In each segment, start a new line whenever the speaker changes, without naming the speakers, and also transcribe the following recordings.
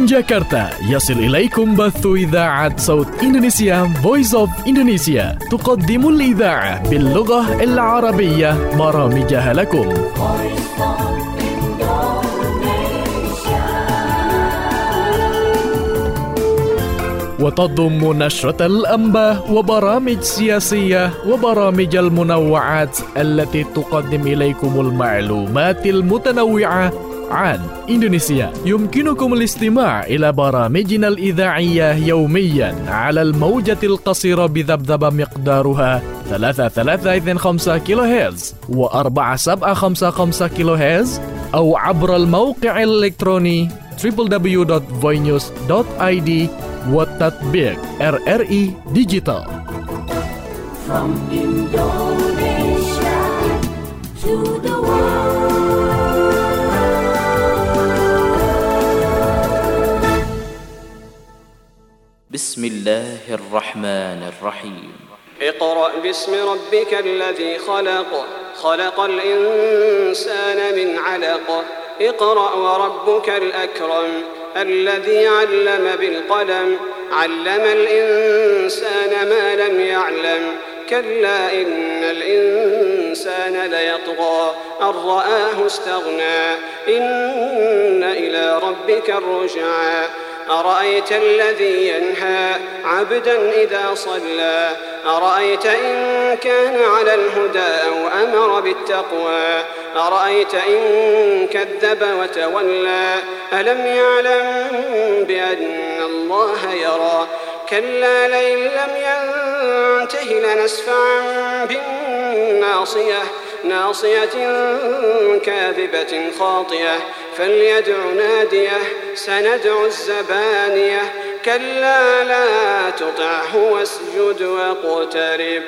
جاكرتا يصل إليكم بث إذاعة صوت إندونيسيا Voice of Indonesia تقدم الإذاعة باللغة العربية برامجها لكم. وتضم نشرة الأنباء وبرامج سياسية وبرامج المنوعات التي تقدم إليكم المعلومات المتنوعة عن إندونيسيا. يمكنكم الاستماع إلى برامجنا الإذاعية يوميا على الموجة القصيرة بذبذبة مقدارها 3325 كيلو هرتز و4755 كيلو هرتز أو عبر الموقع الإلكتروني www.voinews.id والتطبيق RRI Digital.
From Indonesia to the world.
بسم الله الرحمن الرحيم.
اقرأ باسم ربك الذي خلق، خلق الإنسان من علق، اقرأ وربك الأكرم الذي علم بالقلم، علم الإنسان ما لم يعلم، كلا إن الإنسان ليطغى أن رآه استغنى، إن إلى ربك الرجعى، أرأيت الذي ينهى عبدا إذا صلى، أرأيت إن كان على الهدى أو أمر بالتقوى، أرأيت إن كذب وتولى، ألم يعلم بأن الله يرى، كلا لئن لم ينته لنسفعا بالناصية، ناصية كاذبة خاطئة، فليدع ناديه، سندع الزبانية، كلا لا تطعه واسجد واقترب.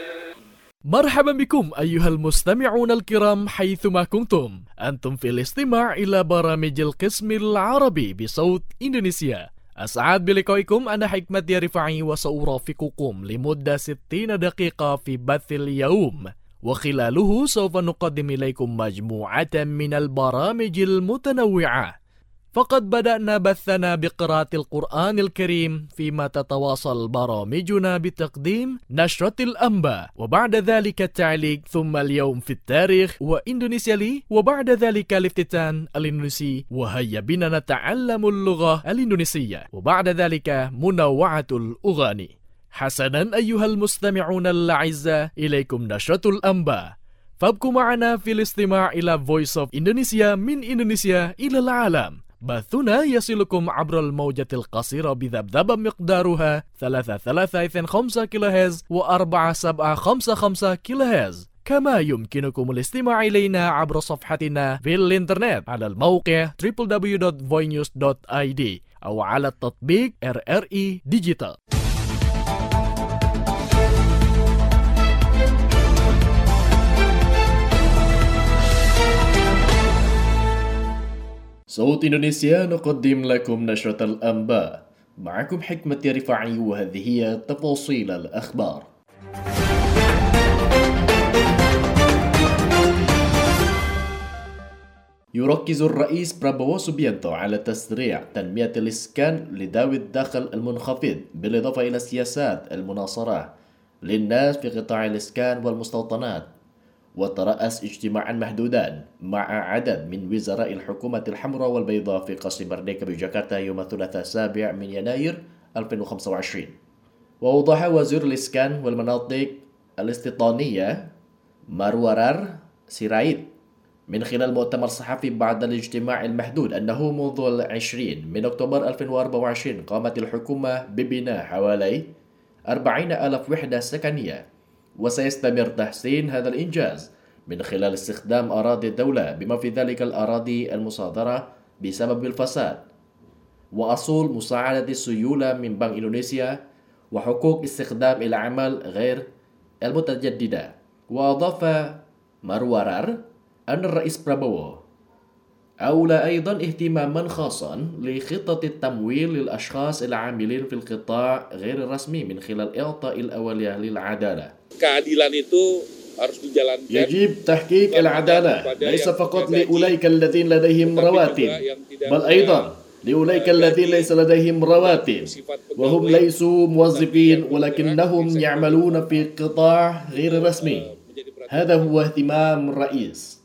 مرحبا بكم أيها المستمعون الكرام حيثما كنتم. أنتم في الاستماع إلى برامج القسم العربي بصوت إندونيسيا. أسعد بلقائكم. أنا حكمة رفاعي وسأرافقكم لمدة 60 دقيقة في بث اليوم، وخلاله سوف نقدم إليكم مجموعة من البرامج المتنوعة. فقد بدأنا بثنا بقراءة القرآن الكريم، فيما تتواصل برامجنا بتقديم نشرة الأنباء، وبعد ذلك التعليق، ثم اليوم في التاريخ وإندونيسيا لي، وبعد ذلك الافتتان الإندونيسي وهيا بنا نتعلم اللغة الإندونيسية، وبعد ذلك منوعة الأغاني. حسنا أيها المستمعون الأعزاء، إليكم نشرة الأنباء، فابقوا معنا في الاستماع إلى Voice of Indonesia من إندونيسيا إلى العالم. بثنا يصلكم عبر الموجة القصيرة بذبذبة مقدارها 3325 كيلو هرتز و4755 كيلو هرتز، كما يمكنكم الاستماع إلينا عبر صفحتنا في الإنترنت على الموقع www.voinews.id أو على التطبيق RRI Digital. صوت إندونيسيا نقدم لكم نشرة الأنباء، معكم حكمة رفاعي، وهذه هي تفاصيل الأخبار. يركز الرئيس برابوو سوبيانتو على تسريع تنمية الإسكان لذوي الدخل المنخفض، بالإضافة إلى سياسات المناصرة للناس في قطاع الإسكان والمستوطنات. وترأس اجتماعا محدودا مع عدد من وزراء الحكومة الحمراء والبيضاء في قصر مرديكا بجاكرتا يوم الثلاثاء 7 يناير 2025. وأوضح وزير الإسكان والمناطق الاستيطانية ماروارار سيرايت من خلال مؤتمر صحفي بعد الاجتماع المحدود أنه منذ 20 من أكتوبر 2024 قامت الحكومة ببناء حوالي 40,000 وحدة سكنية، وسيستمر تحسين هذا الإنجاز من خلال استخدام أراضي الدولة، بما في ذلك الأراضي المصادرة بسبب الفساد، وأصول مساعدة السيولة من بنك إندونيسيا، وحقوق استخدام العمل غير المتجددة. وأضاف ماروارار أن الرئيس برابوو أولى أيضا اهتماما خاصا لخطة التمويل للأشخاص العاملين في القطاع غير الرسمي من خلال إعطاء الأولوية للعدالة.
Keadilan itu harus dijalankan.
يجب تحقيق العدالة ليس فقط لأولئك الذين لديهم رواتب، بل أيضا لأولئك الذين ليس لديهم رواتب وهم ليسوا موظفين ولكنهم يعملون في قطاع غير رسمي. هذا هو اهتمام الرئيس.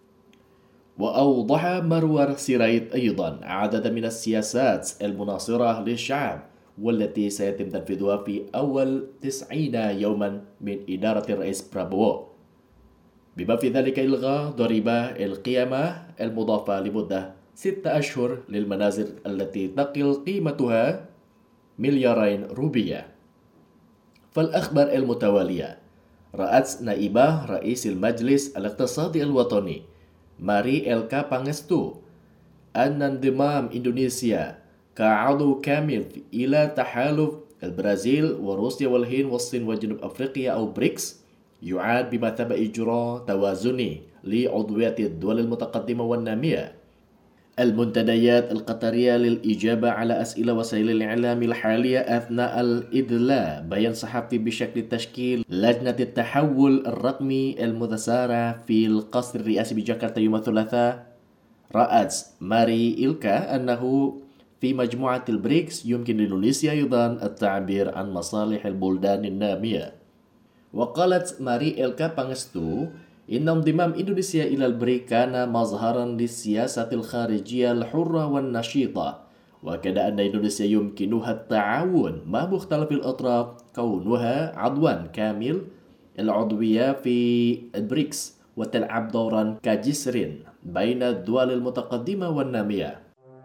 وأوضح مروان سيرايت أيضا عدد من السياسات المناصرة للشعب والتي سيتم تنفيذها في أول 90 يوما من إدارة الرئيس برابوو، بما في ذلك إلغاء ضريبة القيمة المضافة لمدة 6 أشهر للمنازل التي تقل قيمتها مليارين روبية. فالأخبار المتوالية. رأت نائبة رئيس المجلس الاقتصادي الوطني ماري إلكا بانغستو أن انضمام إندونيسيا كعضو كامل إلى تحالف البرازيل وروسيا والهند والصين وجنوب أفريقيا أو بريكس يعد بمثابة إجراء توازني لعضوية الدول المتقدمة والنامية. المنتديات القطرية للإجابة على أسئلة وسائل الإعلام الحالية أثناء الإدلاء بيان صحفي بشكل تشكيل لجنة التحول الرقمي المتسارع في القصر الرئاسي بجاكرتا يوم الثلاثاء. رأت ماري إلكا أنه في مجموعة البريكس يمكن لإندونيسيا أيضا التعبير عن مصالح البلدان النامية. وقالت ماري إلكا بانغستو إن انضمام إندونيسيا إلى البريك كان مظهرا للسياسة الخارجية الحرة والنشيطة، وكذا أن إندونيسيا يمكنها التعاون مع مختلف الأطراف كونها عضوا كامل العضوية في البريكس وتلعب دورا كجسر بين الدول المتقدمة والنامية.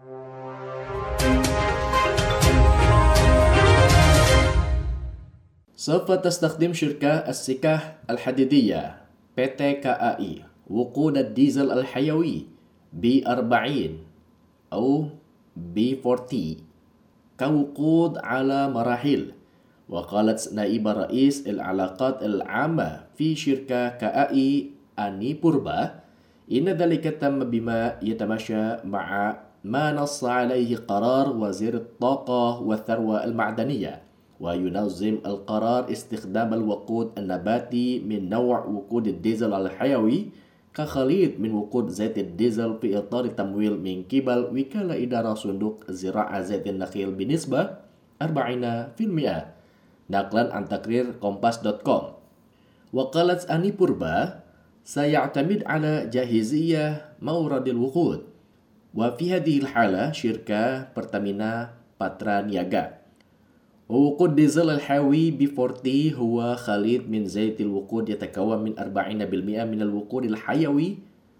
سوف تستخدم شركة السكك الحديدية PT KAI وقود الديزل الحيوي B40 أو B40 كوقود على مراحل. وقالت نائبة رئيس العلاقات العامة في شركة KAI أني بوربا إن ذلك تم بما يتماشى مع ما نص عليه قرار وزير الطاقة والثروة المعدنية، وينظم القرار استخدام الوقود النباتي من نوع وقود الديزل الحيوي كخليط من وقود زيت الديزل في إطار تمويل من قبل وكالة إدارة صندوق زراعة زيت النخيل بنسبة 40%، نقلا عن تقرير kompas.com. وقالت أني بوربا سيعتمد على جاهزية مورد الوقود، وفي هذه الحالة شركة برتامينا باترانياga. ووقود ديزل الحيوي B40 هو خليط من زيت الوقود يتكون من 40% من الوقود الحيوي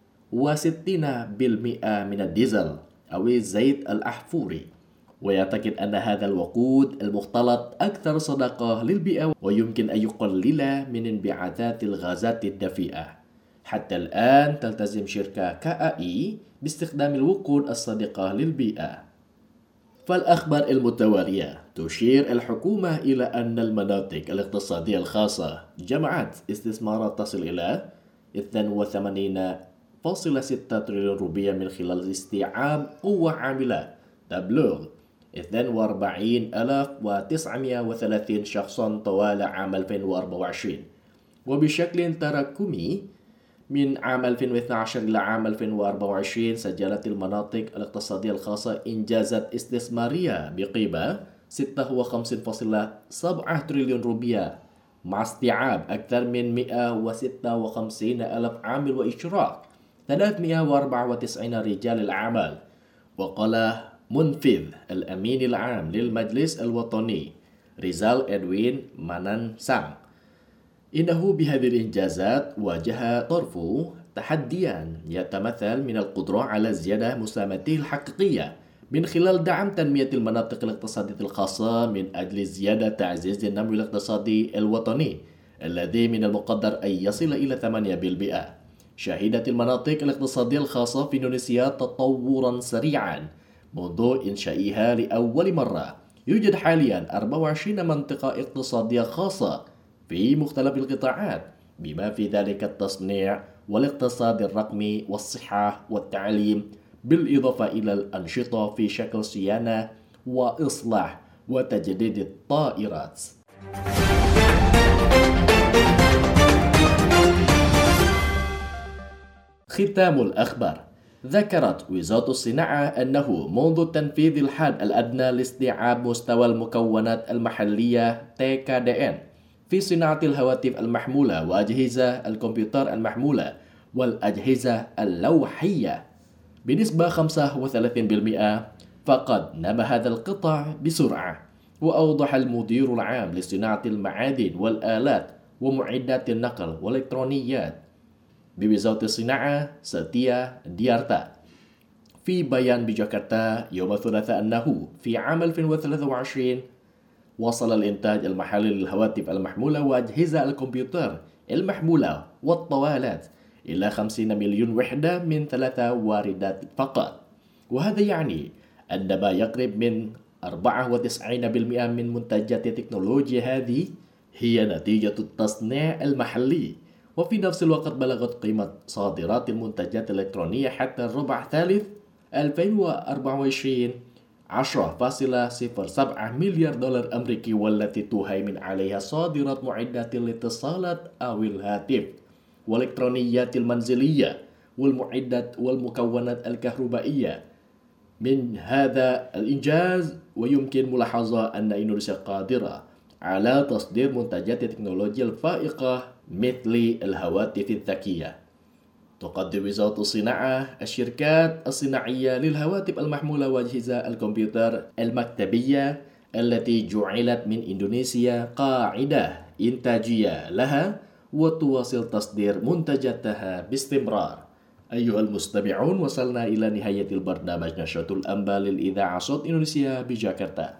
و60% من الديزل أو الزيت الأحفوري. ويعتقد أن هذا الوقود المختلط أكثر صداقة للبيئة ويمكن أن يقلل من انبعاثات الغازات الدفيئة. حتى الآن تلتزم شركة KAI باستخدام الوقود الصديقة للبيئة. فالأخبار المتوالية تشير الحكومة إلى أن المناطق الاقتصادية الخاصة جمعت استثمارات تصل إلى 82.6 تريليون روبية من خلال استيعاب قوة عاملة تبلغ 42,930 شخصا طوال عام 2024. وبشكل تراكمي من عام 2012 إلى عام 2024 سجلت المناطق الاقتصادية الخاصة إنجازات استثمارية بقيمة 56.7 تريليون روبية مع استيعاب أكثر من 156 ألف عامل وإشراك 394 رجال الأعمال. وقال منفذ الأمين العام للمجلس الوطني ريزال إدوين مانانسام إنه بهذه الإنجازات واجه طرفه تحديا يتمثل من القدرة على زيادة مساهمته الحقيقية من خلال دعم تنمية المناطق الاقتصادية الخاصة من أجل زيادة تعزيز النمو الاقتصادي الوطني الذي من المقدر أن يصل إلى 8%. شهدت المناطق الاقتصادية الخاصة في إندونيسيا تطورا سريعا منذ إنشائها لأول مرة. يوجد حاليا 24 منطقة اقتصادية خاصة في مختلف القطاعات بما في ذلك التصنيع والاقتصاد الرقمي والصحة والتعليم، بالإضافة إلى الأنشطة في شكل صيانة وإصلاح وتجديد الطائرات. ختام الأخبار. ذكرت وزارة الصناعة أنه منذ تنفيذ الحد الأدنى لاستيعاب مستوى المكونات المحلية TKDN في صناعة الهواتف المحمولة وأجهزة الكمبيوتر المحمولة والأجهزة اللوحية بنسبة 35%، فقد نمى هذا القطاع بسرعة. وأوضح المدير العام لصناعة المعادن والآلات ومعدات النقل والإلكترونيات بوزارة الصناعة ستيا ديارتا في بيان بجاكرتا يوم الثلاثاء أنه في عام 2023 وصل الإنتاج المحلي للهواتف المحمولة وأجهزة الكمبيوتر المحمولة والطوالات إلى 50 مليون وحدة من 3 واردات فقط. وهذا يعني أن ما يقرب من 94% من منتجات التكنولوجيا هذه هي نتيجة التصنيع المحلي. وفي نفس الوقت بلغت قيمة صادرات المنتجات الإلكترونية حتى الربع الثالث 2024 $10.07 مليار أمريكي، والتي تهيمن عليها صادرات معدات الاتصالات أو الهاتف والإلكترونيات المنزلية والمعدات والمكونات الكهربائية. من هذا الإنجاز ويمكن ملاحظة أن إندونيسيا قادرة على تصدير منتجات التكنولوجيا الفائقة مثل الهواتف الذكية. تقدم وزارة الصناعة الشركات الصناعية للهواتف المحمولة وأجهزة الكمبيوتر المكتبية التي جعلت من إندونيسيا قاعدة إنتاجية لها وتواصل تصدير منتجاتها باستمرار. أيها المستمعون، وصلنا إلى نهاية البرنامج نشرة الأنباء للإذاعة صوت إندونيسيا بجاكرتا.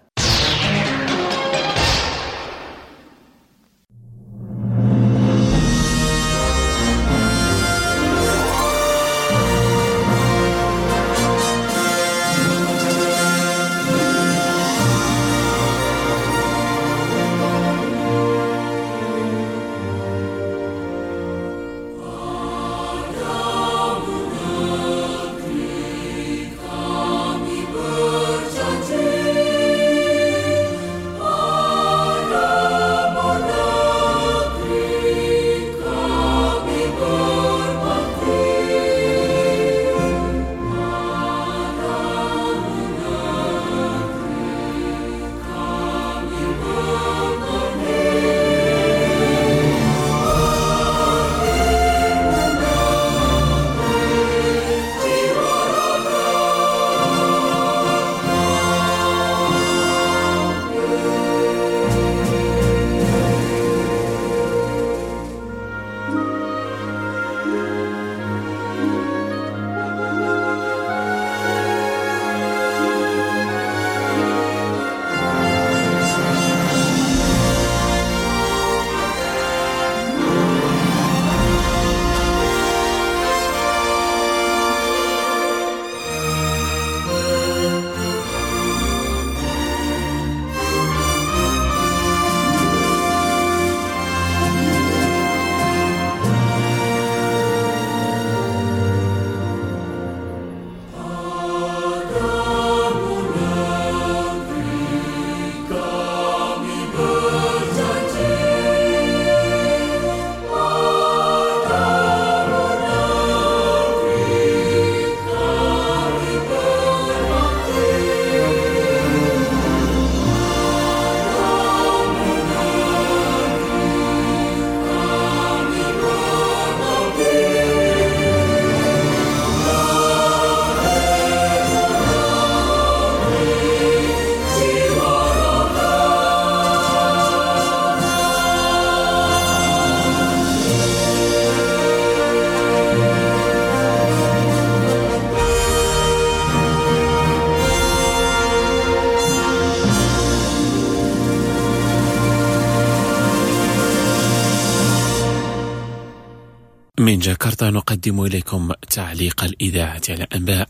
من جاكرتا نقدم إليكم تعليق الإذاعة على أنباء.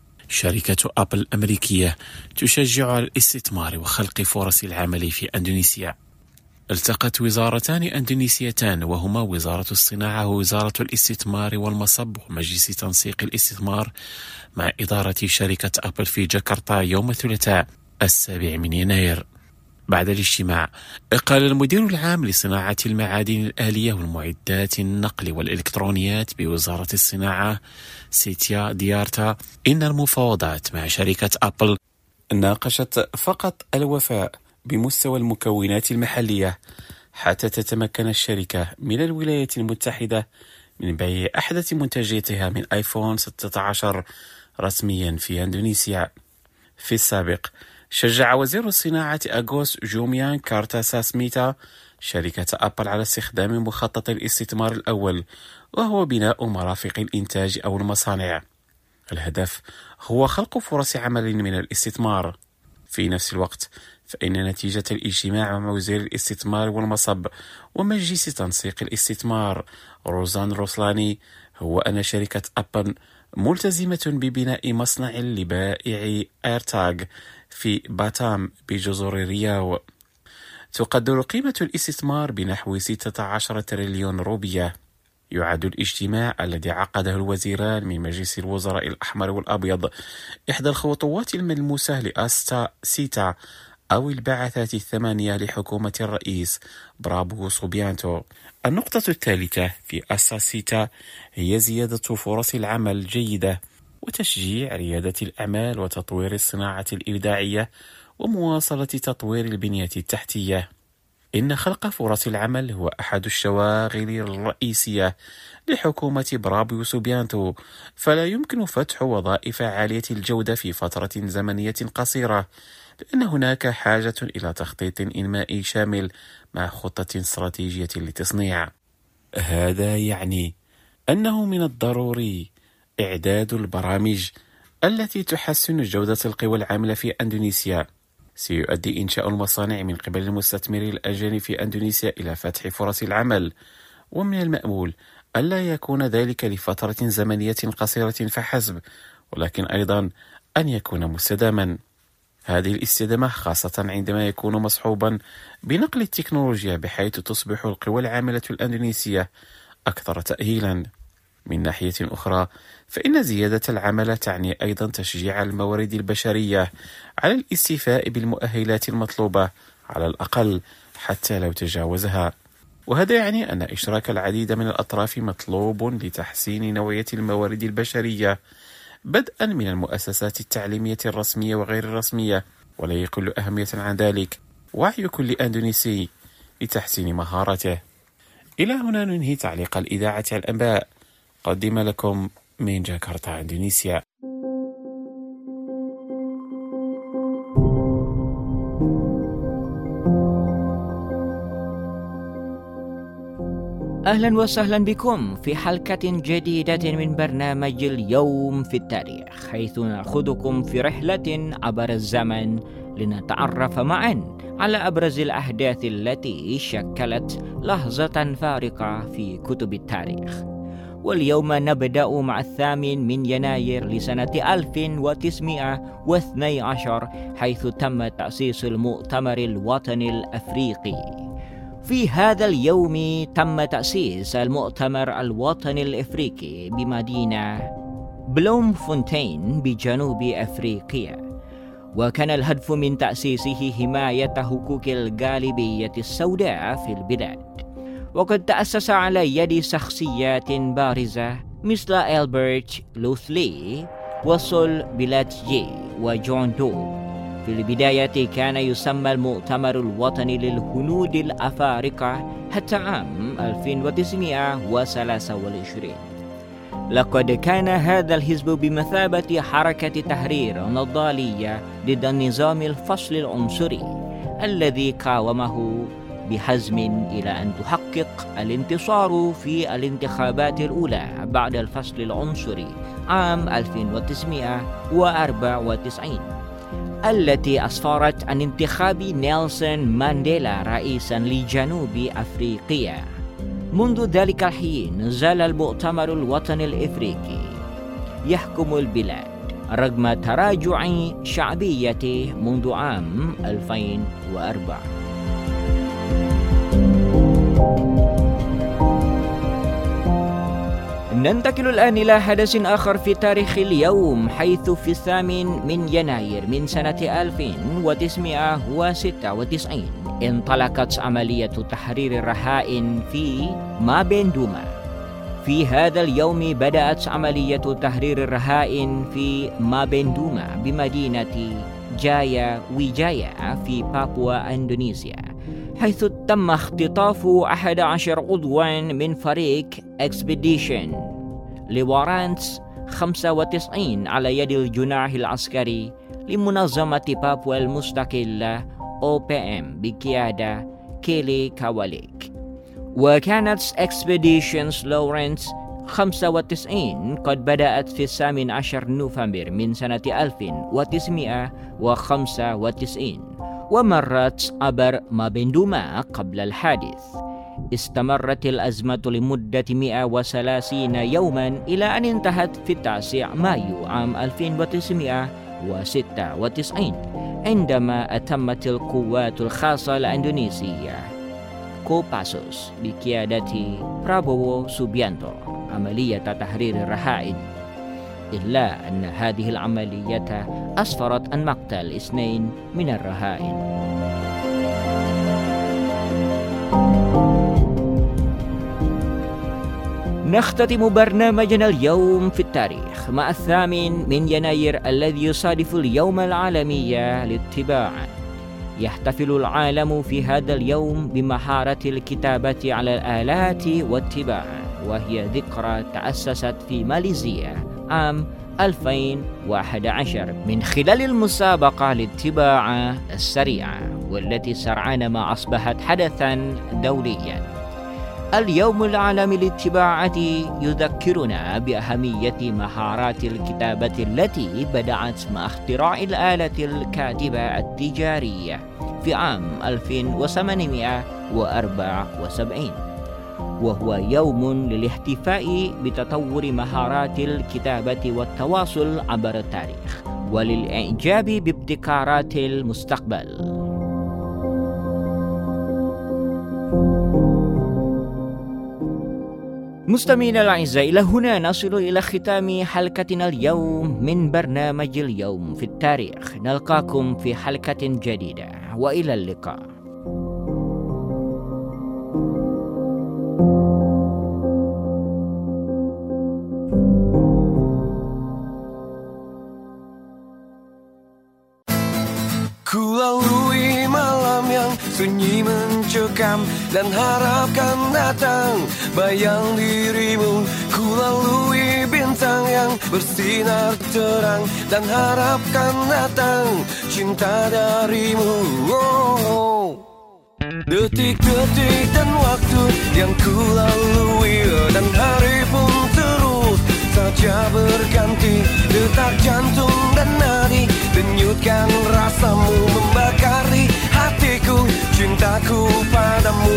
شركة أبل الأمريكية تشجع على الاستثمار وخلق فرص العمل في أندونيسيا. التقت وزارتان أندونيسيتان وهما وزارة الصناعة ووزارة الاستثمار والمصب ومجلس تنسيق الاستثمار مع إدارة شركة أبل في جاكرتا يوم الثلاثاء 7 يناير. بعد الاجتماع قال المدير العام لصناعة المعادن الآلية والمعدات النقل والإلكترونيات بوزارة الصناعة سيتيا ديارتا إن المفاوضات مع شركة أبل ناقشت فقط الوفاء بمستوى المكونات المحلية حتى تتمكن الشركة من الولايات المتحدة من بيع أحدث منتجاتها من آيفون 16 رسميا في أندونيسيا. في السابق شجع وزير الصناعة أغوس جوميان كارتاساسميتا شركة أبل على استخدام مخطط الاستثمار الأول، وهو بناء مرافق الإنتاج أو المصانع. الهدف هو خلق فرص عمل من الاستثمار. في نفس الوقت فإن نتيجة الاجتماع مع وزير الاستثمار والمصب ومجلس تنسيق الاستثمار روزان روسلاني هو أن شركة أبل ملتزمة ببناء مصنع لبائع ايرتاغ في باتام بجزر رياو. تقدر قيمة الاستثمار بنحو 16 تريليون روبية. يعد الاجتماع الذي عقده الوزيران من مجلس الوزراء الأحمر والأبيض إحدى الخطوات الملموسة لأستا سيتا أو البعثات الثمانية لحكومة الرئيس برابو سوبيانتو. النقطة الثالثة في أستا سيتا هي زيادة فرص العمل الجيدة وتشجيع ريادة الأعمال وتطوير الصناعة الإبداعية ومواصلة تطوير البنية التحتية. إن خلق فرص العمل هو أحد الشواغل الرئيسية لحكومة برابو سوبيانتو، فلا يمكن فتح وظائف عالية الجودة في فترة زمنية قصيرة، لأن هناك حاجة إلى تخطيط إنمائي شامل مع خطة استراتيجية للتصنيع. هذا يعني أنه من الضروري إعداد البرامج التي تحسن جودة القوى العاملة في أندونيسيا. سيؤدي إنشاء المصانع من قبل المستثمرين الأجانب في أندونيسيا إلى فتح فرص العمل، ومن المأمول ألا يكون ذلك لفترة زمنية قصيرة فحسب، ولكن أيضا أن يكون مستداما. هذه الاستدامة خاصة عندما يكون مصحوبا بنقل التكنولوجيا، بحيث تصبح القوى العاملة الأندونيسية أكثر تأهيلا. من ناحية أخرى فإن زيادة العمل تعني أيضا تشجيع الموارد البشرية على الاستيفاء بالمؤهلات المطلوبة على الأقل حتى لو تجاوزها، وهذا يعني أن إشراك العديد من الأطراف مطلوب لتحسين نوعية الموارد البشرية، بدءا من المؤسسات التعليمية الرسمية وغير الرسمية، ولا يقل أهمية عن ذلك وعي كل أندونيسي لتحسين مهاراته. إلى هنا ننهي تعليق الإذاعة على الأنباء، قدم لكم من جاكرتا إندونيسيا.
أهلا وسهلا بكم في حلقة جديدة من برنامج اليوم في التاريخ، حيث نأخذكم في رحلة عبر الزمن لنتعرف معا على أبرز الأحداث التي شكلت لحظة فارقة في كتب التاريخ. واليوم نبدأ مع 8 من يناير لسنة 1912، حيث تم تأسيس المؤتمر الوطني الأفريقي. في هذا اليوم تم تأسيس المؤتمر الوطني الأفريقي بمدينة بلومفونتين بجنوب أفريقيا، وكان الهدف من تأسيسه حماية حقوق الغالبية السوداء في البلاد. وقد تأسس على يد شخصيات بارزة مثل ألبرت لوثلي وسول بلاتجي وجون دو. في البداية كان يسمى المؤتمر الوطني للهنود الأفارقة حتى عام 1923. لقد كان هذا الحزب بمثابة حركة تحرير نضالية ضد النظام الفصل العنصري الذي قاومه بحزم إلى أن تحقق الانتصار في الانتخابات الأولى بعد الفصل العنصري عام 1994، التي أسفرت عن انتخاب نيلسون مانديلا رئيسا لجنوب أفريقيا. منذ ذلك الحين زال المؤتمر الوطني الإفريقي يحكم البلاد رغم تراجع شعبيته منذ عام 2004. ننتقل الآن إلى حدث آخر في تاريخ اليوم، حيث في 8 من يناير من سنة 1996 انطلقت عملية تحرير الرهائن في مابين دوما. في هذا اليوم بدأت عملية تحرير الرهائن في مابين دوما بمدينة جايا ويجايا في بابوا إندونيسيا، حيث تم اختطاف 11 عضوا من فريق إكسبيديشن لورانس 95 على يد الجناح العسكري لمنظمة بابوا المستقلة OPM بقيادة كيلي كاواليك. وكانت إكسبيديشنز لورانس 95 قد بدأت في 18 نوفمبر من سنة 1995 ومرت عبر مابين دوما قبل الحادث. استمرت الأزمة لمدة 130 يوما إلى أن انتهت في 9 مايو عام 1996 عندما أتمت القوات الخاصة الإندونيسية كوباسوس بقيادة برابوو سوبيانتو عملية تحرير الرهائن، إلا أن هذه العملية أسفرت عن مقتل 2 من الرهائن. نختتم برنامجنا اليوم في التاريخ مع 8 من يناير الذي يصادف اليوم العالمي للطباعة. يحتفل العالم في هذا اليوم بمهارة الكتابة على الآلات والطباعة، وهي ذكرى تأسست في ماليزيا عام 2011 من خلال المسابقة للطباعة السريعة، والتي سرعان ما أصبحت حدثا دوليا. اليوم العالمي للطباعة يذكرنا بأهمية مهارات الكتابة التي بدأت مع اختراع الآلة الكاتبة التجارية في عام 1874، وهو يوم للاحتفاء بتطور مهارات الكتابة والتواصل عبر التاريخ وللإعجاب بابتكارات المستقبل. مستمعينا الأعزاء، إلى هنا نصل إلى ختام حلقتنا اليوم من برنامج اليوم في التاريخ. نلقاكم في حلقة جديدة وإلى اللقاء.
Kulalui malam yang sunyi mencekam dan harapkan datang bayang dirimu. Kulalui bintang yang bersinar terang dan harapkan datang cinta darimu. Detik-detik dan waktu yang kulalui dan hari pun terus saja berganti. Detak jantung dan nadi denyutkan rasamu membakar di hatiku, cintaku padamu.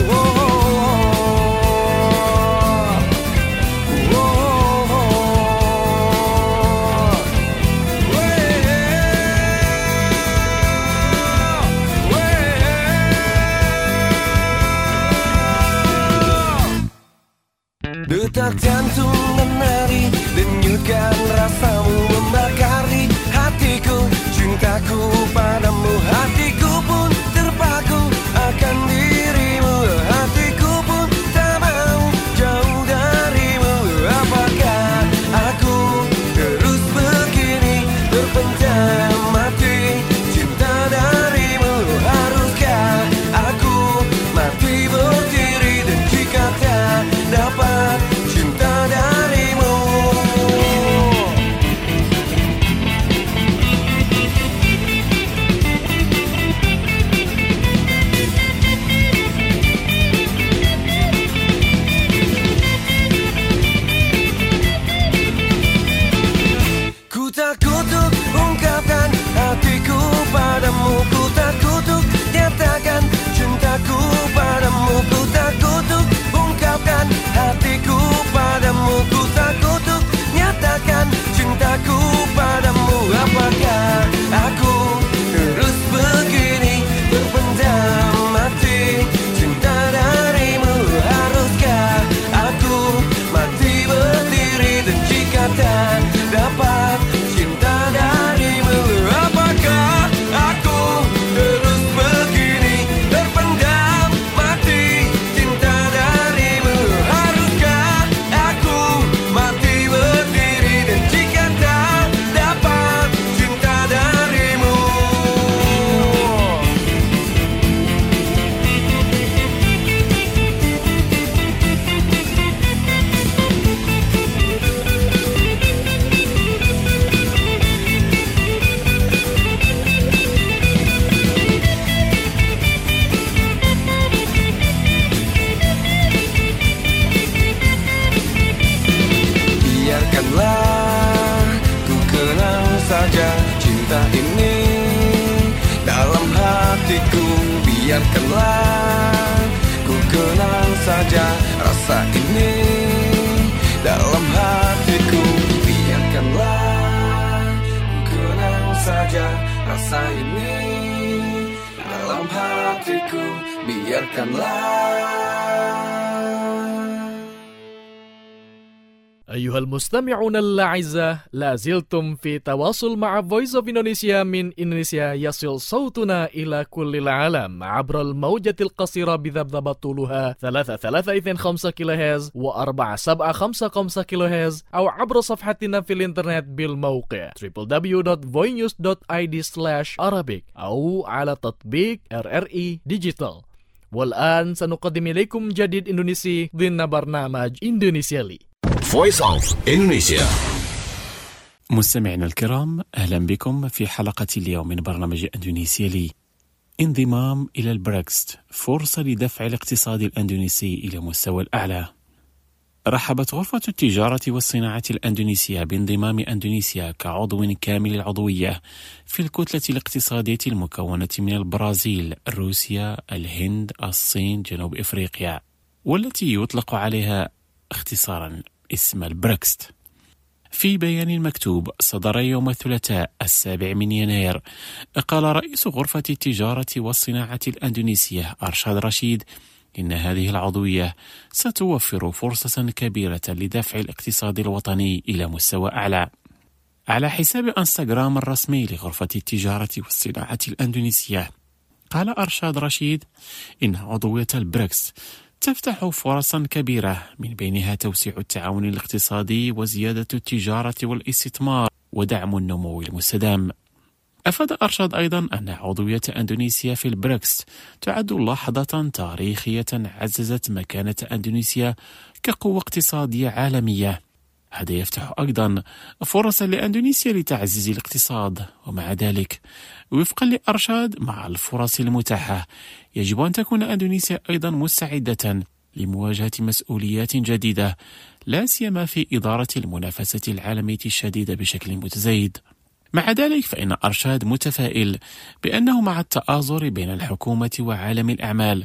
Detak jantung dan nadi denyutkan rasamu membakar di hatiku, cintaku padamu. Hatiku pun terpaku akan dirimu, hatiku pun tak mau jauh darimu. Apakah aku terus begini terpendam mati cinta darimu? Haruskah aku mati berdiri dan jika tak dapat cinta darimu? biarkanlah ku kenang saja rasa ini dalam hatiku. Biarkanlah ku kenang saja rasa ini dalam hatiku. Biarkanlah.
أيها المستمعون الأعزاء، لا زلتم في تواصل مع Voice of Indonesia من إندونيسيا. يصل صوتنا إلى كل العالم عبر الموجة القصيرة بذبذبة طولها 3325 كيلوهرتز و4755 كيلوهرتز، أو عبر صفحتنا في الإنترنت بالموقع www.voinenews.id/Arabic أو على تطبيق RRI Digital. والآن سنقدم إليكم جديد إندونيسي ضمن برنامج إندونيسيا لي.
Voice of Indonesia.
مستمعينا الكرام، أهلا بكم في حلقة اليوم من برنامج إندونيسيا لي. انضمام إلى البريكس فرصة لدفع الاقتصاد الأندونيسي إلى مستوى الأعلى. رحبت غرفة التجارة والصناعة الأندونيسية بانضمام أندونيسيا كعضو كامل العضوية في الكتلة الاقتصادية المكونة من البرازيل، روسيا، الهند، الصين، جنوب إفريقيا، والتي يطلق عليها اختصارا اسم البريكس. في بيان مكتوب صدر يوم الثلاثاء 7 يناير، قال رئيس غرفة التجارة والصناعة الأندونيسية أرشاد رشيد إن هذه العضوية ستوفر فرصة كبيرة لدفع الاقتصاد الوطني إلى مستوى أعلى. على حساب انستغرام الرسمي لغرفة التجارة والصناعة الأندونيسية، قال أرشاد رشيد إن عضوية البريكس تفتح فرصا كبيرة، من بينها توسيع التعاون الاقتصادي وزيادة التجارة والاستثمار ودعم النمو المستدام. أفاد أرشاد أيضا أن عضوية أندونيسيا في البريكس تعد لحظة تاريخية عززت مكانة أندونيسيا كقوة اقتصادية عالمية. هذا يفتح أيضا فرصا لأندونيسيا لتعزيز الاقتصاد، ومع ذلك وفقا لأرشاد مع الفرص المتاحة يجب أن تكون أندونيسيا أيضا مستعدة لمواجهة مسؤوليات جديدة، لا سيما في إدارة المنافسة العالمية الشديدة بشكل متزايد. مع ذلك فإن أرشاد متفائل بأنه مع التآزر بين الحكومة وعالم الأعمال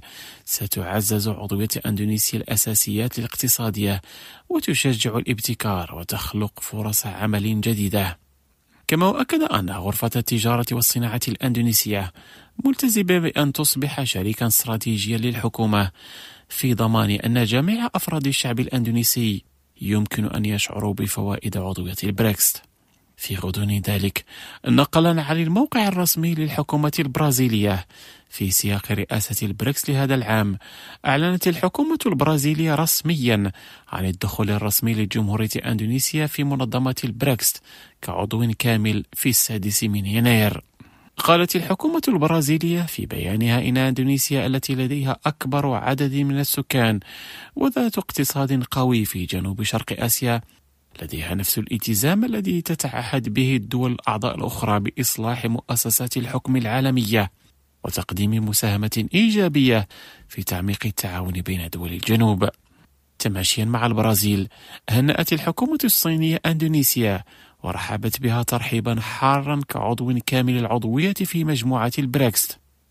ستعزز عضوية أندونيسيا الأساسيات الاقتصادية وتشجع الابتكار وتخلق فرص عمل جديدة. كما أكد أن غرفة التجارة والصناعة الأندونيسية ملتزمة بأن تصبح شريكا استراتيجيا للحكومة في ضمان أن جميع أفراد الشعب الأندونيسي يمكن أن يشعروا بفوائد عضوية البريكس. في غضون ذلك، نقلا عن الموقع الرسمي للحكومة البرازيلية في سياق رئاسة البريكس لهذا العام، أعلنت الحكومة البرازيلية رسميا عن الدخول الرسمي لجمهورية أندونيسيا في منظمة البريكس كعضو كامل في 6 يناير. قالت الحكومة البرازيلية في بيانها إن أندونيسيا التي لديها أكبر عدد من السكان وذات اقتصاد قوي في جنوب شرق آسيا لديها نفس الالتزام الذي تتعهد به الدول الأعضاء الأخرى بإصلاح مؤسسات الحكم العالمية وتقديم مساهمة إيجابية في تعميق التعاون بين دول الجنوب. تماشيا مع البرازيل، هنأت الحكومة الصينية أندونيسيا ورحبت بها ترحيبا حارا كعضو كامل العضوية في مجموعة البريكس.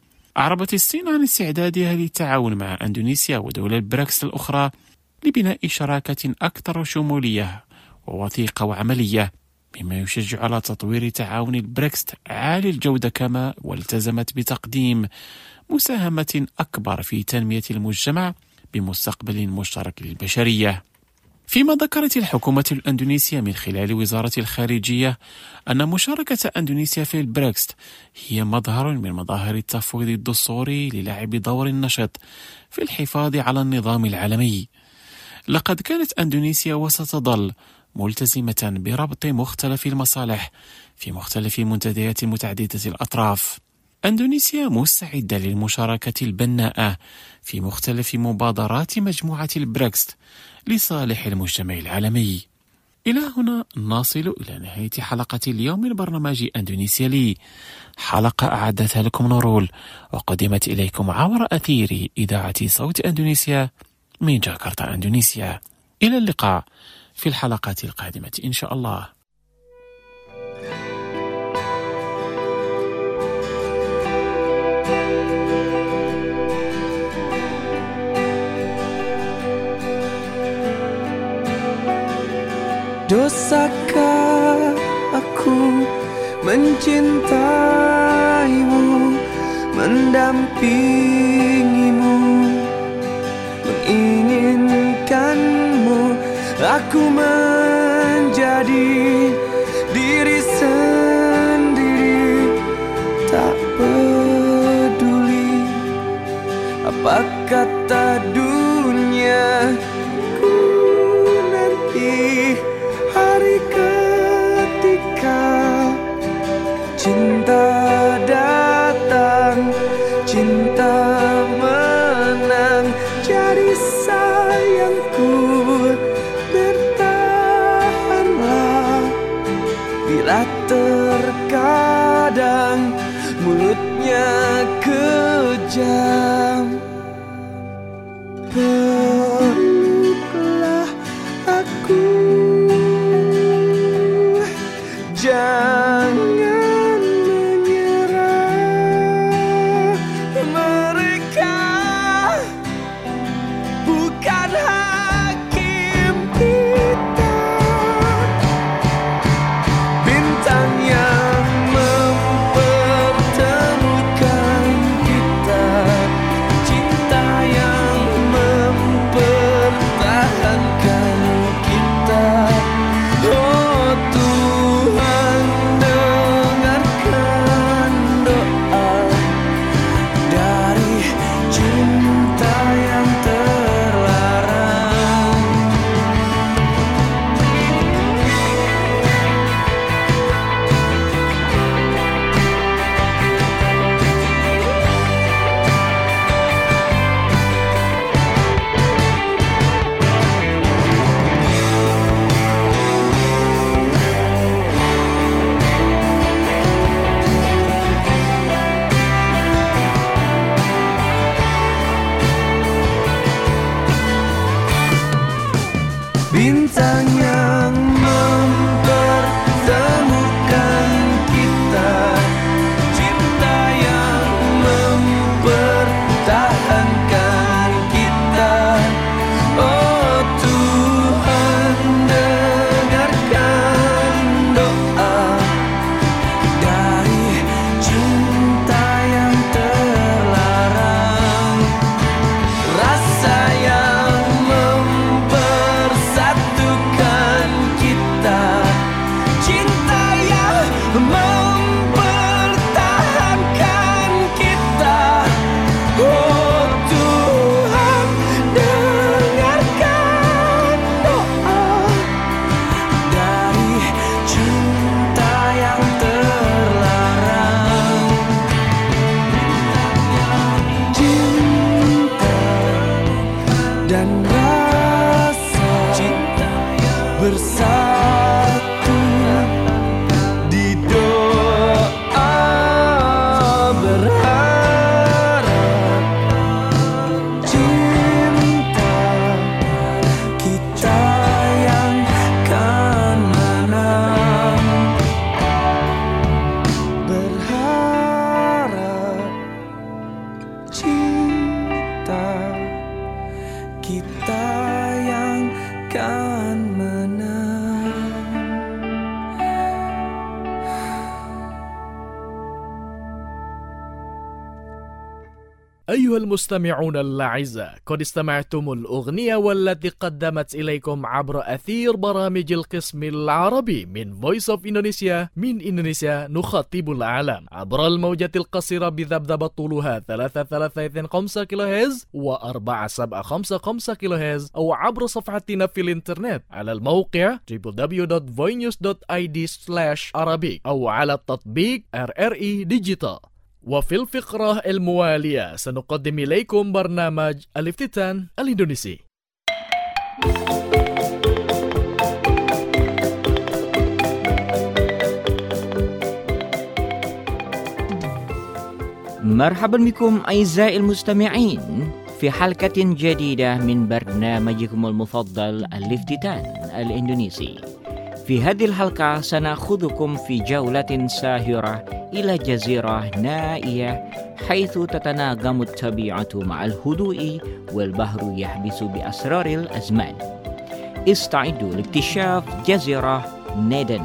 أعربت الصين عن استعدادها للتعاون مع أندونيسيا ودول البريكس الأخرى لبناء شراكة أكثر شمولية ووثيقة وعملية، مما يشجع على تطوير تعاون البريكس عالي الجودة، كما والتزمت بتقديم مساهمة أكبر في تنمية المجتمع بمستقبل مشترك للبشرية. فيما ذكرت الحكومة الأندونيسية من خلال وزارة الخارجية أن مشاركة أندونيسيا في البريكس هي مظهر من مظاهر التفويض الدستوري للعب دور نشط في الحفاظ على النظام العالمي. لقد كانت أندونيسيا وستظل ملتزمة بربط مختلف المصالح في مختلف منتديات متعددة الأطراف. أندونيسيا مستعدة للمشاركة البناءة في مختلف مبادرات مجموعة البريكس لصالح المجتمع العالمي. إلى هنا نصل إلى نهاية حلقة اليوم من برنامج إندونيسيا لي، حلقة أعدتها لكم نورول وقدمت إليكم عبر أثير إذاعة صوت إندونيسيا من جاكرتا إندونيسيا. إلى اللقاء في الحلقات القادمة إن شاء الله.
Dosakah aku mencintaimu, mendampingimu, menginginkanmu, aku menjadi diri sendiri, tak peduli apa kata dunia. Ku nanti hari ketika cinta datang, cinta menang, jadi sayangku bertahanlah. Bila terkadang mulutnya kejam, peluklah aku, jangan menyerah. Mereka bukan hakim kita, bintang yang mempertemukan kita, cinta yang mempertahankan kita. Oh Tuhan, dengarkan doa dari cinta yang terlarang. Bintang yang mempertemukan kita, cinta yang mempertahankan kita. Oh Tuhan, dengarkan doa dari cinta yang terlarang. Rasa yang mempersatukan kita, cinta yang mempertahankan kita. Oh Tuhan, dengarkan doa dari cinta yang terlarang. Cinta dan rasa bersatu di doa, berharap cinta kita yang kan menang. Berharap cinta kita yang kan menang.
أيها المستمعون الأعزاء، قد استمعتم الأغنية والتي قدمت إليكم عبر أثير برامج القسم العربي من Voice of Indonesia من إندونيسيا نخاطب العالم عبر الموجة القصيرة بذبذبة طولها 335 كيلوهرتز و4755 كيلوهرتز، أو عبر صفحتنا في الإنترنت على الموقع www.voinews.id/arabic أو على التطبيق RRI Digital. وفي الفقرة الموالية سنقدم إليكم برنامج الافتتان الإندونيسي.
مرحبا بكم أعزائي المستمعين في حلقة جديدة من برنامجكم المفضل الافتتان الإندونيسي. في هذه الحلقة سنأخذكم في جولة ساهرة إلى جزيرة نائية حيث تتناغم الطبيعة مع الهدوء والبحر يحبس بأسرار الأزمان. استعدوا لاكتشاف جزيرة نيدن.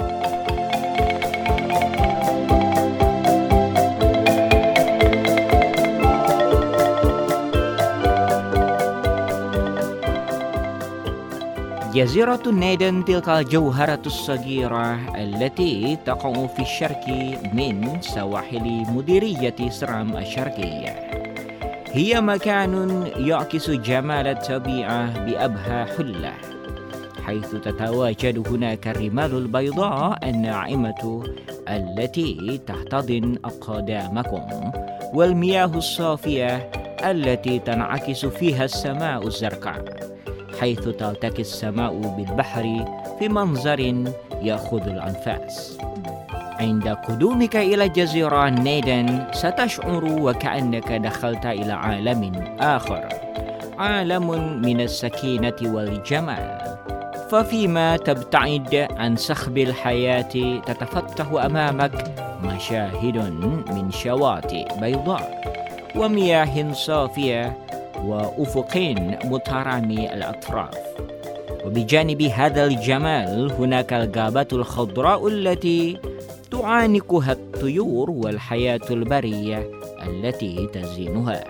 جزيرة نيدن تلك الجوهرة الصغيرة التي تقع في الشرق من سواحل مديرية سرام الشرقية. هي مكان يعكس جمال الطبيعة بأبهى حلة، حيث تتواجد هناك الرمال البيضاء الناعمة التي تحتضن أقدامكم، والمياه الصافية التي تنعكس فيها السماء الزرقاء، حيث تلتقي السماء بالبحر في منظر يأخذ الأنفاس. عند قدومك إلى جزيرة نيدن ستشعر وكأنك دخلت إلى عالم آخر، عالم من السكينة والجمال. ففيما تبتعد عن صخب الحياة تتفتح أمامك مشاهد من شواطئ بيضاء ومياه صافية وأفق مترامي الأطراف. وبجانب هذا الجمال هناك الغابة الخضراء التي تعانقها الطيور والحياة البرية التي تزينها.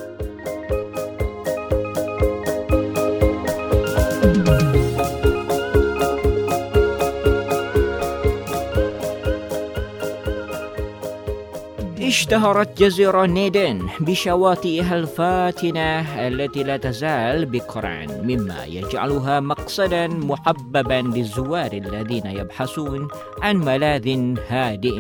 اشتهرت جزيرة نيدن بشواطئها الفاتنة التي لا تزال بقرا، مما يجعلها مقصدا محببا للزوار الذين يبحثون عن ملاذ هادئ.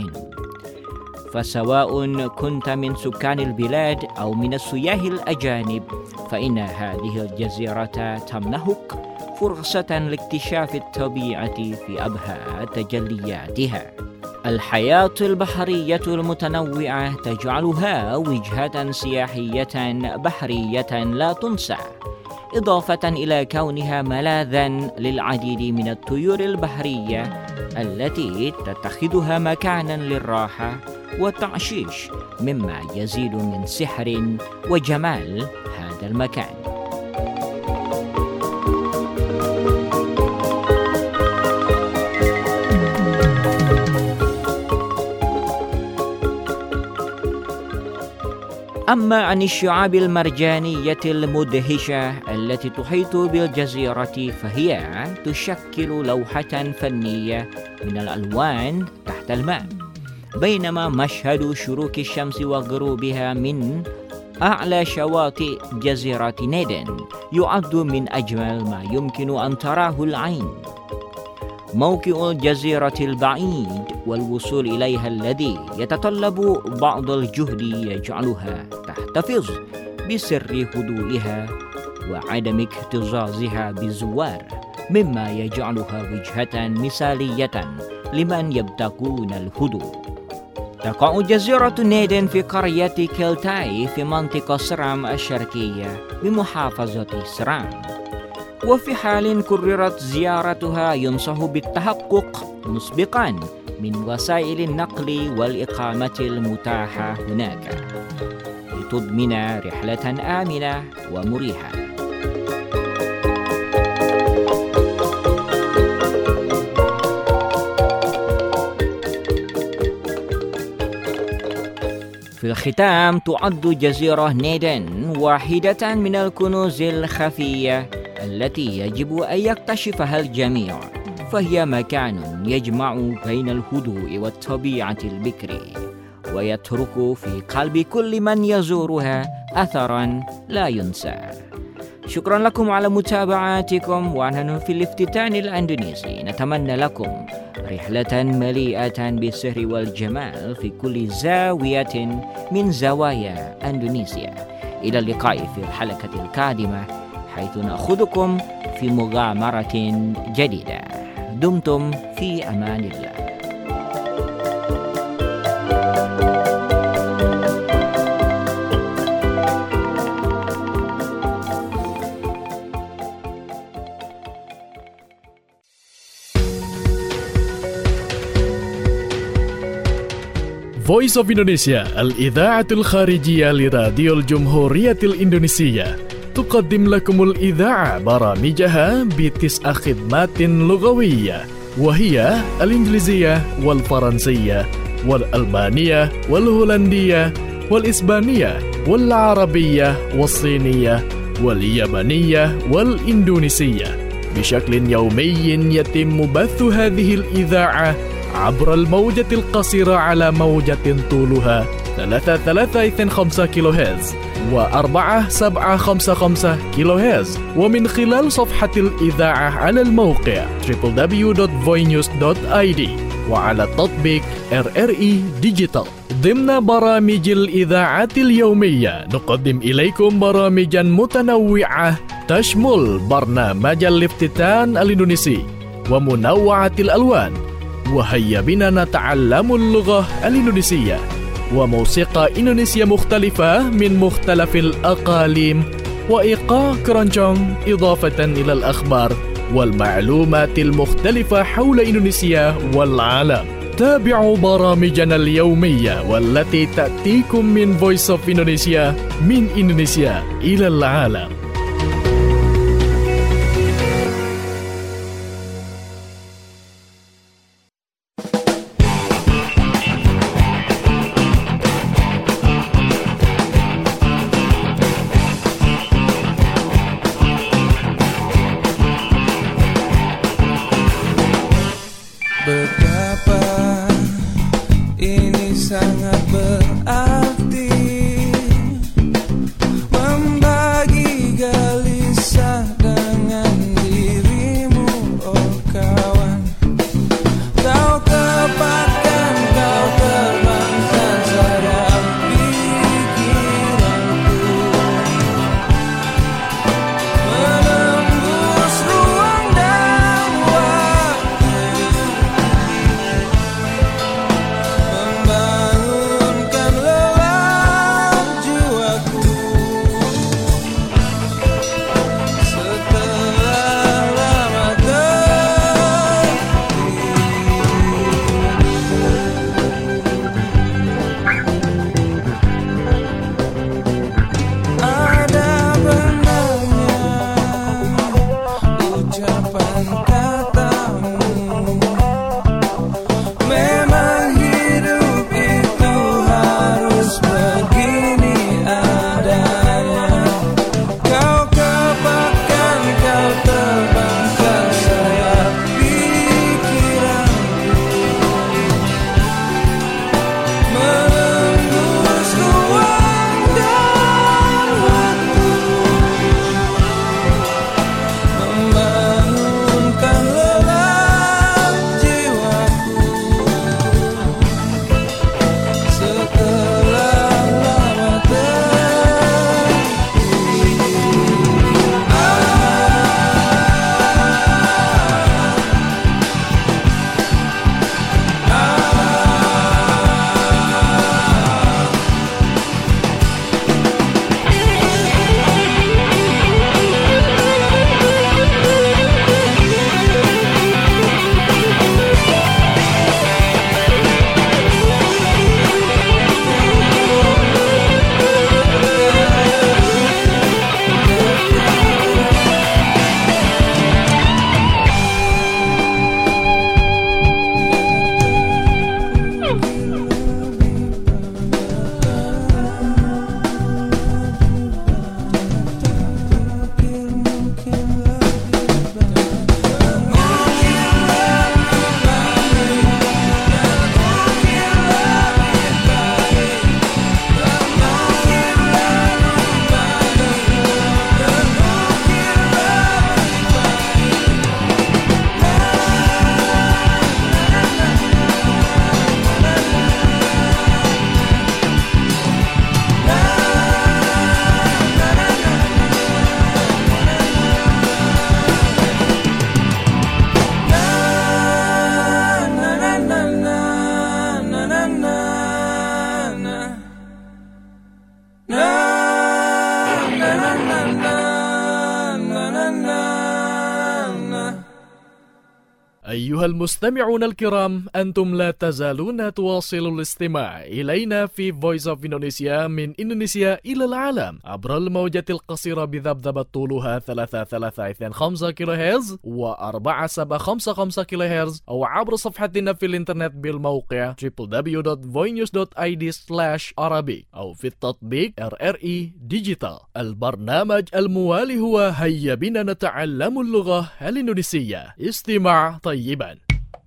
فسواء كنت من سكان البلاد أو من السياح الأجانب، فإن هذه الجزيرة تمنحك فرصة لاكتشاف الطبيعة في أبهى تجلياتها. الحياة البحرية المتنوعة تجعلها وجهة سياحية بحرية لا تنسى، إضافة إلى كونها ملاذا للعديد من الطيور البحرية التي تتخذها مكانا للراحة والتعشيش، مما يزيد من سحر وجمال هذا المكان. أما عن الشعاب المرجانية المدهشة التي تحيط بالجزيرة، فهي تشكل لوحة فنية من الألوان تحت الماء، بينما مشهد شروق الشمس وغروبها من أعلى شواطئ جزيرة نيدن يعد من أجمل ما يمكن أن تراه العين. موقع الجزيرة البعيد والوصول إليها الذي يتطلب بعض الجهد يجعلها تحتفظ بسر هدوئها وعدم اكتظاظها بالزوار، مما يجعلها وجهة مثالية لمن يبتغون الهدوء. تقع جزيرة نيدن في قرية كيلتاي في منطقة سرام الشرقية بمحافظة سرام، وفي حال قررت زيارتها ينصح بالتحقق مسبقا من وسائل النقل والإقامة المتاحة هناك لتضمن رحلة آمنة ومريحة. في الختام، تعد جزيرة نيدن واحدة من الكنوز الخفية التي يجب أن يكتشفها الجميع، فهي مكان يجمع بين الهدوء والطبيعة البكري، ويترك في قلب كل من يزورها أثرا لا ينسى. شكرا لكم على متابعتكم، ونحن في الافتتان الأندونيسي نتمنى لكم رحلة مليئة بالسحر والجمال في كل زاوية من زوايا أندونيسيا. إلى اللقاء في الحلقة القادمة، حيث نأخذكم في مغامرة جديدة. دمتم في أمان الله.
Voice of Indonesia, الإذاعة الخارجية لراديو الجمهورية الإندونيسية. تقدم لكم الإذاعة برامجها ب9 خدمات لغوية، وهي الإنجليزية والفرنسية والألمانية والهولندية والإسبانية والعربية والصينية واليابانية والإندونيسية. بشكل يومي يتم بث هذه الإذاعة عبر الموجة القصيرة على موجة طولها 3325 كيلو هرتز و4755 كيلو هرتز، ومن خلال صفحة الإذاعة على الموقع www.voinews.id وعلى التطبيق RRI Digital. ضمن برامج الإذاعة اليومية نقدم إليكم برامجا متنوعة تشمل برنامج الافتتان الإندونيسي ومنوعة الألوان، وهيا بنا نتعلم اللغة الإندونيسية، وموسيقى إندونيسية مختلفة من مختلف الأقاليم، وإيقاع كرونجong، إضافة إلى الأخبار والمعلومات المختلفة حول إندونيسيا والعالم. تابعوا برامجنا اليومية والتي تأتيكم من Voice of Indonesia من إندونيسيا إلى العالم.
Betapa ini sangat berarti, membagi gelisah dengan dirimu, oh kawan. Kau tepatkan, kau terbangkan sayap pikiranku, menembus ruang dan waktu, membangun
أيها المستمعون الكرام، أنتم لا تزالون تواصلوا الاستماع إلينا في Voice of Indonesia من إندونيسيا إلى العالم عبر الموجة القصيرة بذبذبة طولها 3325 كيلوهرتز و4755 كيلوهرتز، أو عبر صفحتنا في الإنترنت بالموقع www.voinews.id/Arabic أو في التطبيق RRI ديجيتال. البرنامج الموالي هو هيا بنا نتعلم اللغة الإندونيسية. استماع طيبا.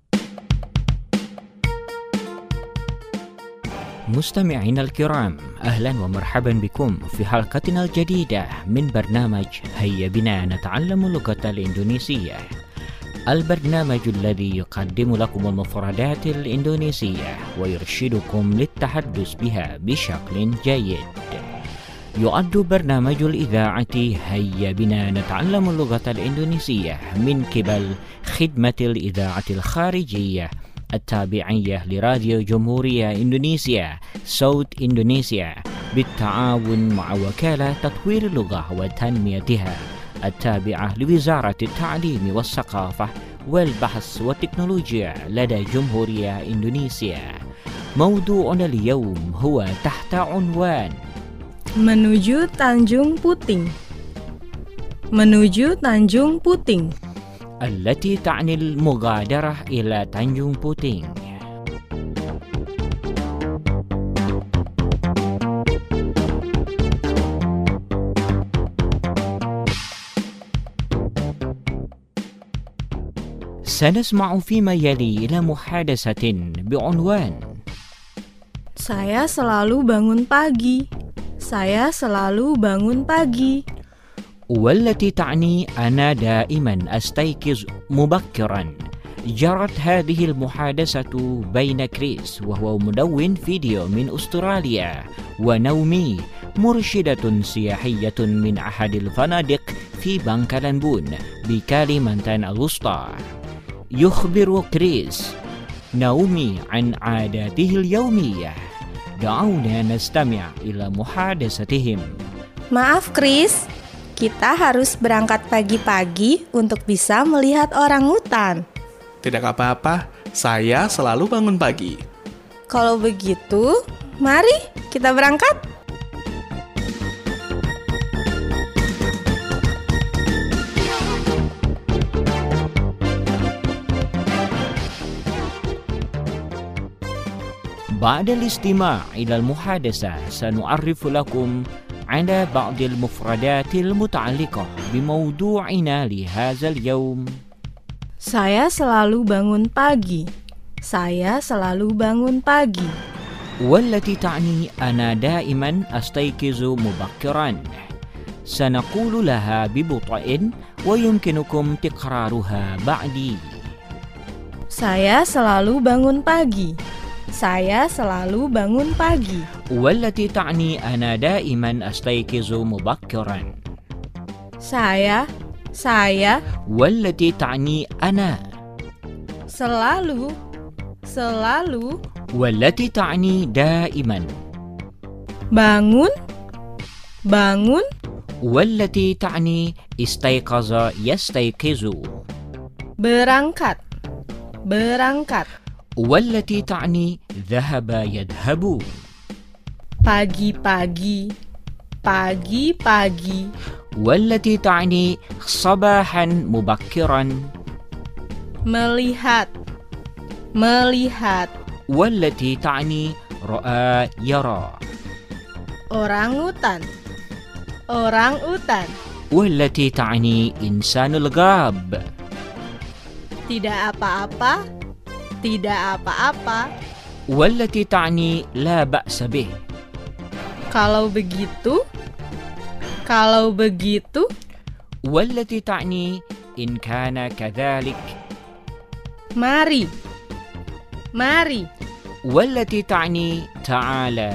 مستمعينا الكرام، أهلا ومرحبا بكم في حلقتنا الجديدة من برنامج هيا بنا نتعلم اللغة الإندونيسية، البرنامج الذي يقدم لكم المفردات الإندونيسية ويرشدكم للتحدث بها بشكل جيد. يعد برنامج الإذاعة هيا بنا نتعلم اللغة الإندونيسية من قبل خدمة الإذاعة الخارجية التابعية لراديو جمهورية إندونيسيا صوت إندونيسيا بالتعاون مع وكالة تطوير اللغة وتنميتها التابعة لوزارة التعليم والثقافة والبحث والتكنولوجيا لدى جمهورية إندونيسيا. موضوعنا اليوم هو تحت عنوان
menuju Tanjung Puting. menuju Tanjung Puting
التي تعني المغادرة إلى تانجونغ بوتينغ. سنسمع فيما يلي إلى محادثة بعنوان
Saya selalu bangun pagi. Saya selalu bangun pagi.
والتي تعني أنا دائما أستيقظ مبكرا. جرت هذه المحادثة بين كريس وهو مدون فيديو من أستراليا ونومي مرشدة سياحية من أحد الفنادق في بانكالامبون بكاليمانتان الوسطى. يخبر كريس نومي عن عاداته اليومية. دعونا نستمع إلى محادثتهم.
Maaf Chris, kita harus berangkat pagi-pagi untuk bisa melihat orangutan.
Tidak apa-apa, saya selalu bangun pagi.
Kalau begitu, mari kita berangkat.
بعد الاستماع إلى المحادثة سنعرف لكم على بعض المفردات المتعلقة بموضوعنا لهذا اليوم.
Saya selalu bangun pagi. Saya selalu bangun pagi.
والتي تعني أنا دائما أستيقظ مبكرا. سنقول لها ببطء ويمكنكم تكرارها بعدي.
Saya selalu bangun pagi. Saya selalu bangun pagi.
والتي تعني أنا دائما أستيقظ مبكرا.
Saya
والتي تعني أنا.
selalu
والتي تعني دائما.
bangun
والتي تعني استيقظ يستيقظ.
berangkat
والتي تعني ذهب يذهب.
pagi-pagi
والتي تعني صباحا مبكرا.
melihat
والتي تعني رأى يرى.
orangutan
والتي تعني إنسان الغاب.
tidak apa-apa
والتي تعني لا بأس به.
kalau begitu
والتي تعني إن كان كذلك.
mari
والتي تعني تعالى.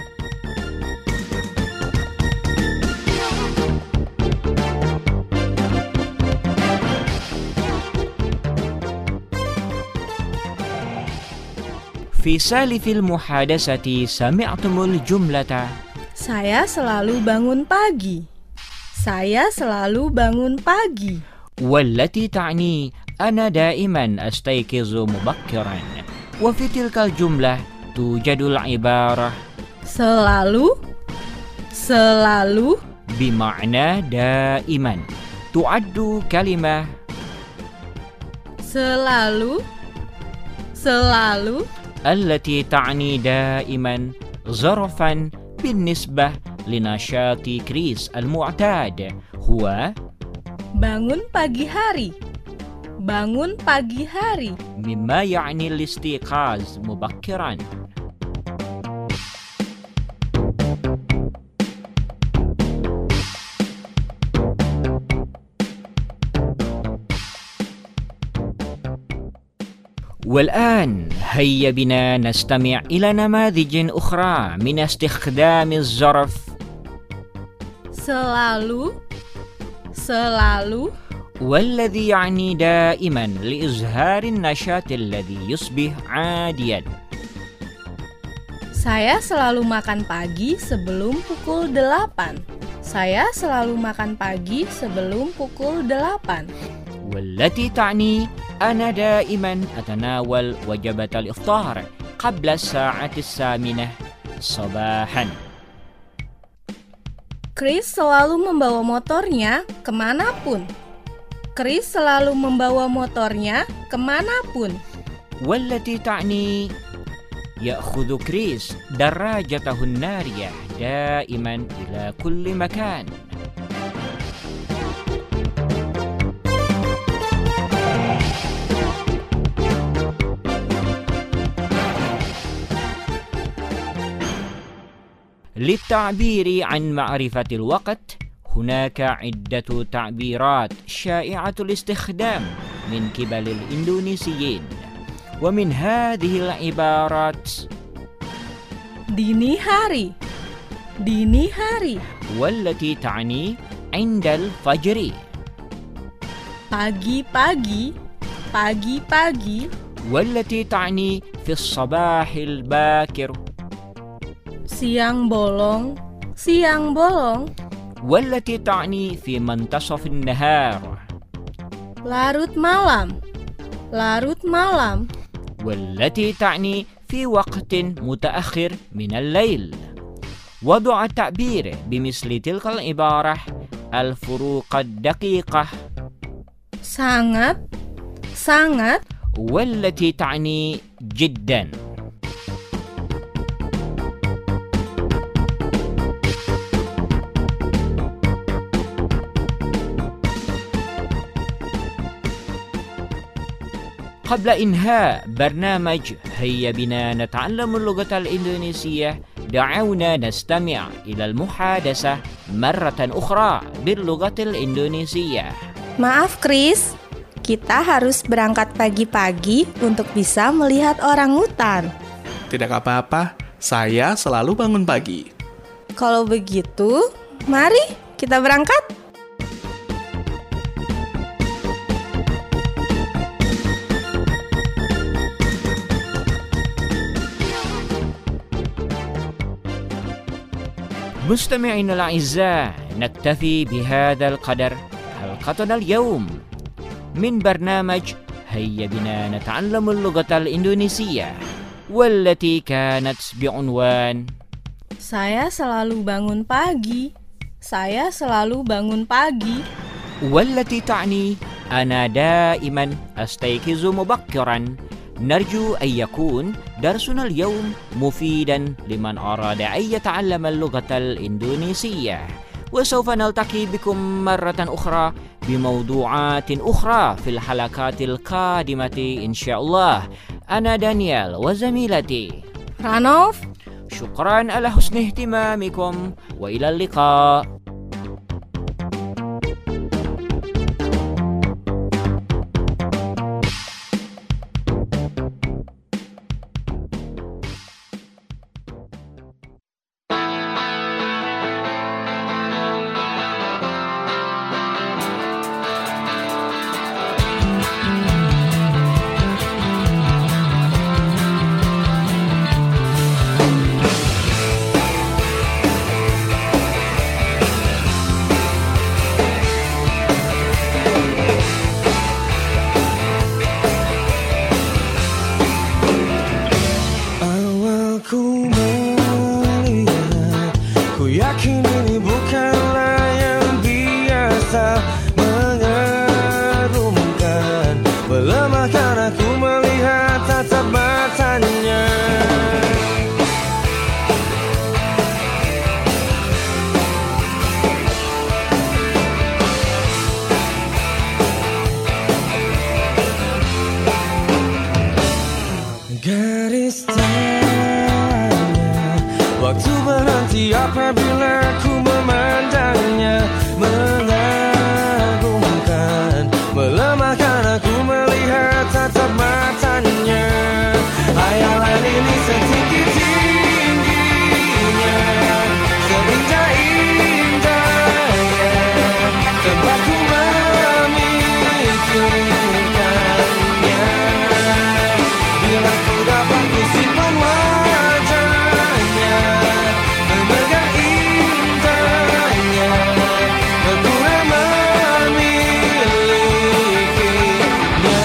في سالف المحادثة سمعتم الجملة
Saya selalu bangun pagi.
والتي تعني أنا دائما أستيقظ مبكرا. وفي تلك الجملة توجد العبارة
selalu
بمعنى دائما. تعد كلمة
selalu
التي تعني دائما ظرفا بالنسبة لنشاط كريس المعتاد هو
bangun pagi hari
مما يعني الاستيقاظ مبكرا. والآن هيا بنا نستمع إلى نماذج أخرى من استخدام الظرف
selalu
والذي يعني دائما لإظهار النشاط الذي يصبح عاديا.
Saya selalu makan pagi sebelum pukul 8.
والتي تعني أنا دائما أتناول وجبة الإفطار قبل الساعة 8 صباحا.
Chris selalu membawa motornya kemanapun.
والتي تعني يأخذ كريس دراجته النارية دائما إلى كل مكان. للتعبير عن معرفة الوقت هناك عدة تعبيرات شائعة الاستخدام من قبل الإندونيسيين، ومن هذه العبارات
dini hari
والتي تعني عند الفجر،
pagi
والتي تعني في الصباح الباكر،
siang bolong
والتي تعني في منتصف النهار،
larut malam
والتي تعني في وقت متأخر من الليل. وضع التعبير بمثل تلك العبارة الفروق الدقيقة
sangat
والتي تعني جدا. قبل إنهاء برنامج هيا بنا نتعلم اللغة الإندونيسية، دعونا نستمع إلى المحادثة مرة أخرى باللغة الإندونيسية.
Maaf Chris, kita harus berangkat pagi-pagi untuk bisa melihat orangutan.
Tidak apa-apa, saya selalu bangun pagi.
Kalau begitu, mari kita berangkat.
مستمعينا الأعزاء، نكتفي بهذا القدر حلقتنا اليوم من برنامج هيا بنا نتعلم اللغة الإندونيسية، والتي كانت بعنوان
Saya selalu bangun pagi.
والتي تعني أنا دائما أستيقظ مبكرا. نرجو أن يكون درسنا اليوم مفيدا لمن أراد أن يتعلم اللغة الإندونيسية، وسوف نلتقي بكم مرة أخرى بموضوعات أخرى في الحلقات القادمة إن شاء الله. أنا دانيال وزميلتي
Ranov.
شكرا على حسن اهتمامكم، وإلى اللقاء.
melemah karena ku melihat tatap matanya. Garis tanya, waktu berhenti apabila ku memandangnya. Mengagumkan, melemah karena ku melihat tatap matanya. Hayalan ini setinggi-tingginya, seindah-indahnya, tempat ku memikirkannya. Bila ku dapat ku simpan wajahnya, memegang indahnya, berguna memilikinya.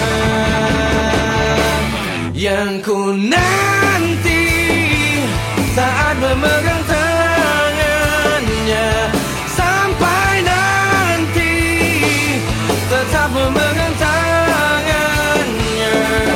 Yang ku nanti saat memegang tangannya, sampai nanti tetap memegang tangannya.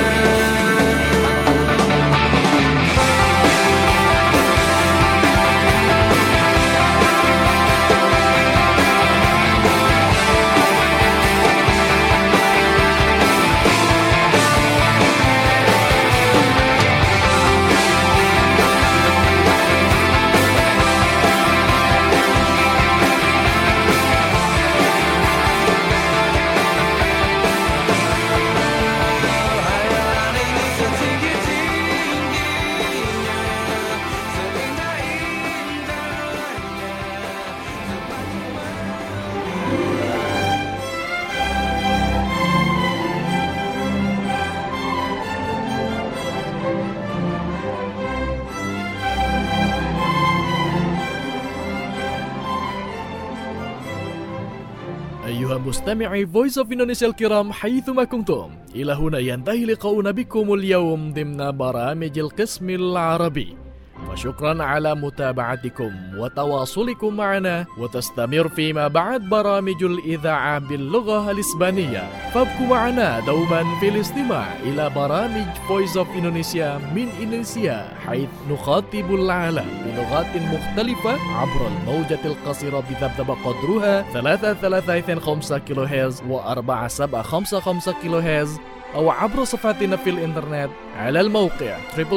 أيها المستمعي Voice of Indonesia الكرام حيثما كنتم، إلى هنا ينتهي لقاؤنا بكم اليوم ضمن برامج القسم العربي. فشكرا على متابعتكم وتواصلكم معنا، وتستمر فيما بعد برامج الإذاعة باللغة الإسبانية. فابقوا معنا دوما في الاستماع إلى برامج Voice of Indonesia من إندونيسيا، حيث نخاطب العالم بلغات مختلفة عبر الموجة القصيرة بذبذب قدرها 335 كيلو هرتز و4755 كيلو هرتز، أو عبر صفحتنا في الإنترنت على الموقع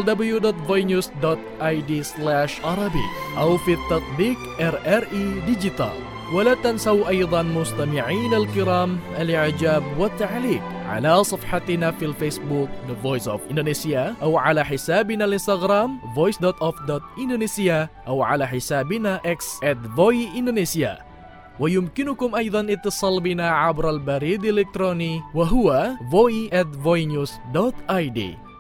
www.voinews.id/Arabic أو في التطبيق RRI ديجيتال. ولا تنسوا أيضا مستمعين الكرام الإعجاب والتعليق على صفحتنا في الفيسبوك The Voice of Indonesia، أو على حسابنا الانستغرام voice.of.indonesia، أو على حسابنا X @voiindonesia. ويمكنكم أيضا اتصال بنا عبر البريد الإلكتروني وهو voi@voinews.id.